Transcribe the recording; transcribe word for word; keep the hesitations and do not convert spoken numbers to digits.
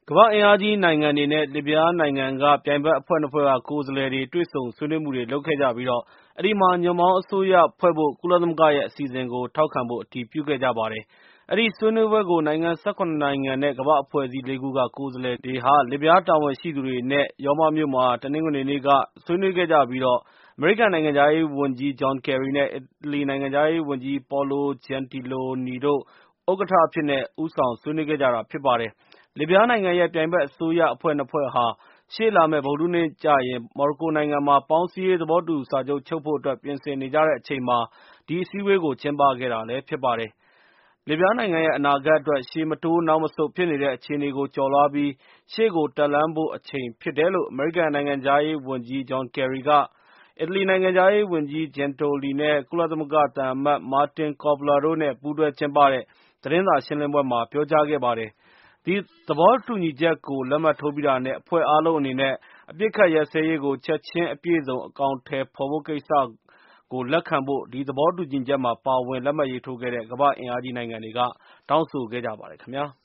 ကမ္ဘာ့အင်အားကြီးနိုင်ငံတွေနဲ့ လစ်ဗျားနိုင်ငံက ပြိုင်ဘက်အဖွဲ့ နှစ်ဖွဲ့က ကိုယ်စားလှယ်တွေ တွေ့ဆုံဆွေးနွေးမှုတွေ လုပ်ခဲ့ကြပြီး အဲဒီမှာ ညွန့်ပေါင်းအစိုးရဖွဲ့ဖို့ ကုလသမဂ္ဂရဲ့ အစီအစဉ်ကို ထောက်ခံဖို့ အတည်ပြုခဲ့ကြပါတယ်။ အဲဒီဆွေးနွေးပွဲကို နိုင်ငံ ၁၇ နိုင်ငံနဲ့ ကမ္ဘာ့အဖွဲ့အစည်း လေးခုက ကိုယ်စားလှယ်တွေဟာ လစ်ဗျားတာဝန်ရှိသူတွေနဲ့ ရောမမြို့မှာ တနင်္ဂနွေနေ့က ဆွေးနွေးခဲ့ကြပြီး အမေရိကန်နိုင်ငံခြားရေးဝန်ကြီး John Kerry နဲ့ အီတလီနိုင်ငံခြားရေးဝန်ကြီး Paolo Gentiloni တို့ ဥက္ကဋ္ဌအဖြစ် ဦးဆောင်ဆွေးနွေးခဲ့ကြတာဖြစ်ပါတယ်။ လစ်ဗျားနိုင်ငံရဲ့ ပြိုင်ဘက်အစိုးရအဖွဲ့ နှစ်ဖွဲ့ဟာ ရှေ့လာမယ့် ဗုဒ္ဓဟူးနေ့ကျရင် မော်ရိုကိုနိုင်ငံမှာ ပေါင်းစည်းရေးသဘောတူစာချုပ် ချုပ်ဖို့အတွက် ပြင်ဆင်နေကြတဲ့အချိန်မှာ ဒီအစည်းအဝေးကို ကျင်းပခဲ့တာဖြစ်ပါတယ်။ လစ်ဗျားနိုင်ငံရဲ့ အနာဂတ်အတွက် ရှေ့မတိုးနောက်မဆုတ်ဖြစ်နေတဲ့ အခြေအနေကို ကျော်လွှားပြီး ရှေ့ကိုတက်လှမ်းဖို့ အချိန်ဖြစ်တယ်လို့ အမေရိကန်နိုင်ငံခြားရေးဝန်ကြီး John Kerry က အီတလီနိုင်ငံခြားရေးဝန်ကြီး Gentiloni နဲ့ ကုလသမဂ္ဂသံအမတ် Martin Kobler တို့နဲ့ ပူးတွဲကျင်းပတဲ့ သတင်းစာရှင်းလင်းပွဲမှာ ပြောကြားခဲ့ပါတယ်။ ဒီသဘောတူညီချက်ကို လက်မှတ်ထိုးပြီးတာနဲ့ အဖွဲ့အားလုံးအနေနဲ့ အပစ်အခတ်ရပ်စဲရေးကို ချက်ချင်းအပြည့်အစုံ အကောင်အထည်ဖော်ဖို့ကိစ္စကို လက်ခံဖို့ ဒီသဘောတူညီချက်မှာ ပါဝင်လက်မှတ်ရေးထိုးခဲ့တဲ့ ကမ္ဘာ့အင်အားကြီးနိုင်ငံတွေက တောင်းဆိုခဲ့ကြပါတယ်ခင်ဗျာ။